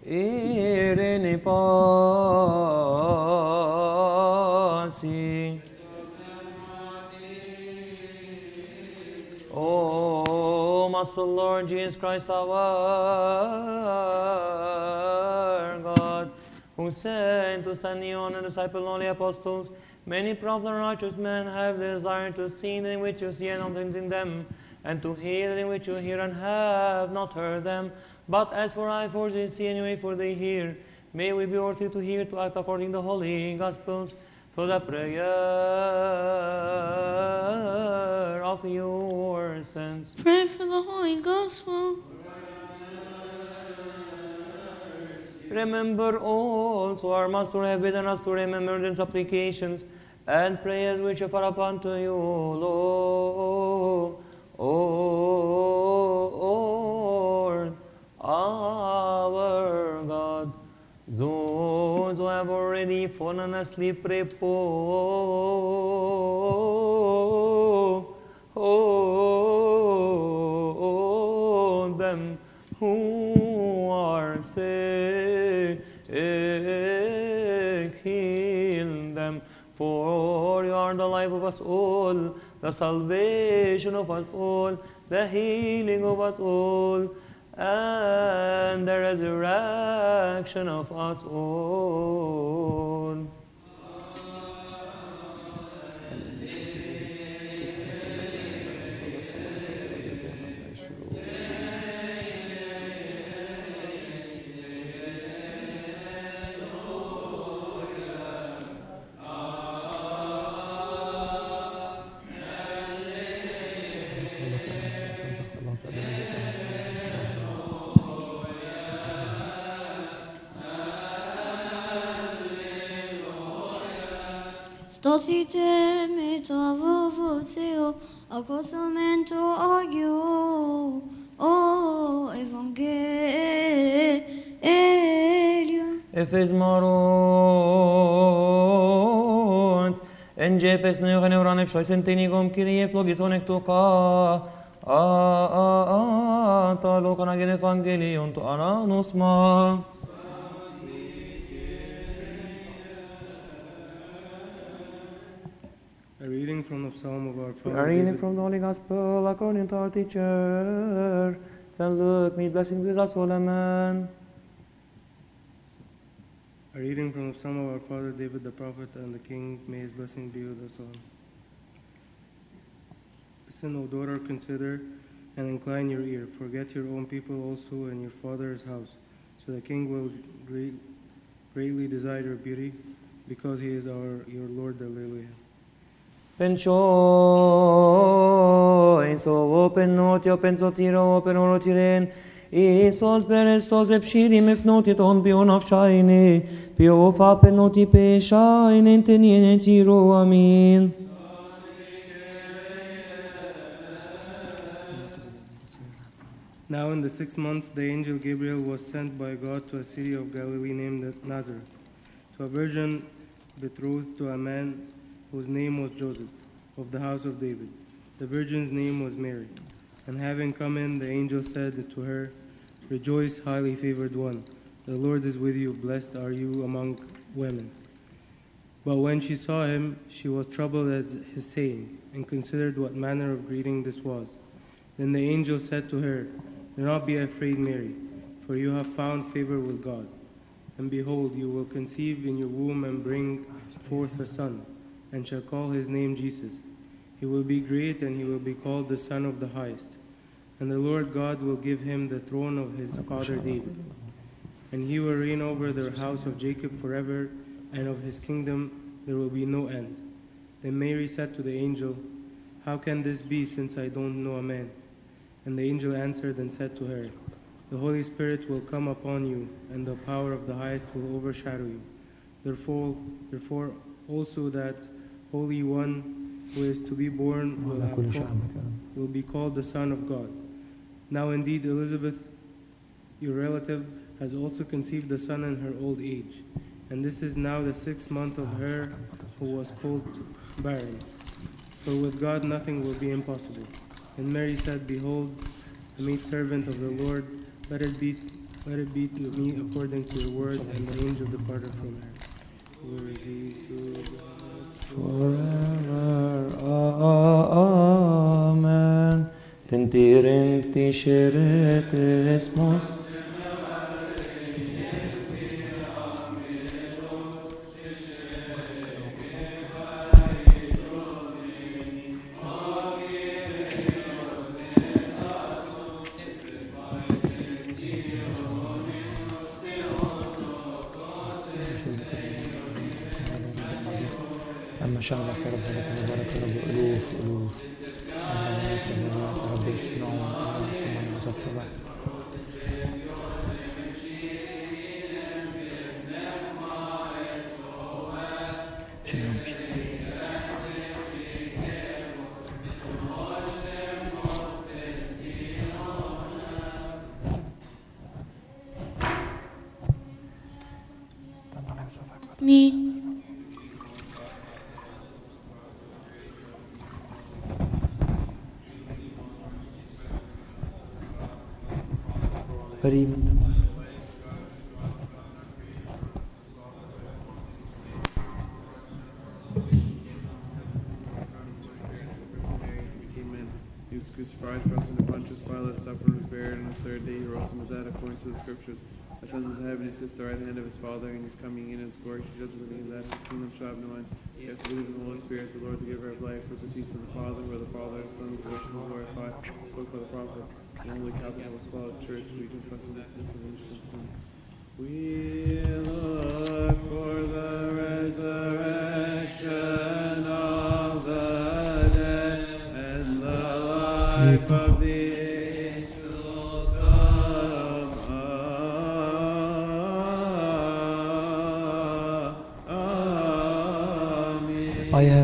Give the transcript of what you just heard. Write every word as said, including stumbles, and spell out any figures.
Irene pasi. O Master Lord Jesus Christ, our God, who said to Simeon and disciple only apostles, many prophets and righteous men have desired to see in which you see and not in them, and to hear in which you hear and have not heard them. But as for I, for they see anyway, for they hear. May we be worthy to hear, to act according to the holy Gospels, to the prayer of your saints. Pray for the Holy Gospel. Remember also our Master have bidden us to remember the supplications and prayers which are upon to you, Lord. Lord, our God. Those who have already fallen asleep, repose them who are sick, heal them. For you are the life of us all, the salvation of us all, the healing of us all, and the resurrection of us all. Stosite me tavo theo, acostamento agio, o evangelium. Efes marot, en jefes neugen euranek shoisentinigom kirie flogisonek toka, a a a ta lokanagin evangelion to aranusma. A reading from the Psalm of our We Father are reading David. from the Holy Gospel according to our teacher. Saint Luke, may blessing be with us all, amen. A reading from the Psalm of our Father David the prophet and the King. May his blessing be with us all. Listen, O daughter, consider and incline your ear. Forget your own people also and your father's house. So the King will great, greatly desire your beauty, because he is our your Lord. Alleluia. Pencho, so open not your pensotiro, open orotiren. Isos berestos epshirim if notit on pion of shiny, pio fa penoti pe shine intenien tiro, amen. Now in the sixth month, the angel Gabriel was sent by God to a city of Galilee named Nazareth, to a virgin betrothed to a man whose name was Joseph, of the house of David. The virgin's name was Mary. And having come in, the angel said to her, Rejoice, highly favored one, the Lord is with you, blessed are you among women. But when she saw him, she was troubled at his saying, and considered what manner of greeting this was. Then the angel said to her, Do not be afraid, Mary, for you have found favor with God. And behold, you will conceive in your womb and bring forth a son, and shall call his name Jesus. He will be great, and he will be called the Son of the Highest. And the Lord God will give him the throne of his father David. And he will reign over the house of Jacob forever, and of his kingdom there will be no end. Then Mary said to the angel, How can this be, since I don't know a man? And the angel answered and said to her, The Holy Spirit will come upon you, and the power of the Highest will overshadow you. Therefore, therefore also that Holy One who is to be born will, have called, will be called the Son of God. Now indeed Elizabeth, your relative, has also conceived a son in her old age, and this is now the sixth month of her who was called barren. For with God nothing will be impossible. And Mary said, Behold, the maidservant of the Lord, let it be Let it be to me according to your word. And the angel departed from her. Glory be to God forever. Amen. Tentirin tisheret esmos. أما شعبك يا رب لك مبارك يا رب ألوف ألوف أهلات يا رب يسمعون من عزت صباح شنو Me. قريب He was crucified for us under Pontius Pilate, suffered and was buried, and on the third day he rose from the dead according to the scriptures. Ascended to heaven, he sits at the right hand of his Father, and he's coming in his glory to judge the living and the dead. His kingdom shall have no end. Yes, I believe in the Holy Spirit, the Lord, the giver of life, who proceeds from the Father, where the Father and the Son is worshiped and glorified, spoke by the prophets, the only Catholic Apostolic Church, we confess and believe in the sin. We look for the resurrection of the dead and the life of the age to come. Amen. I have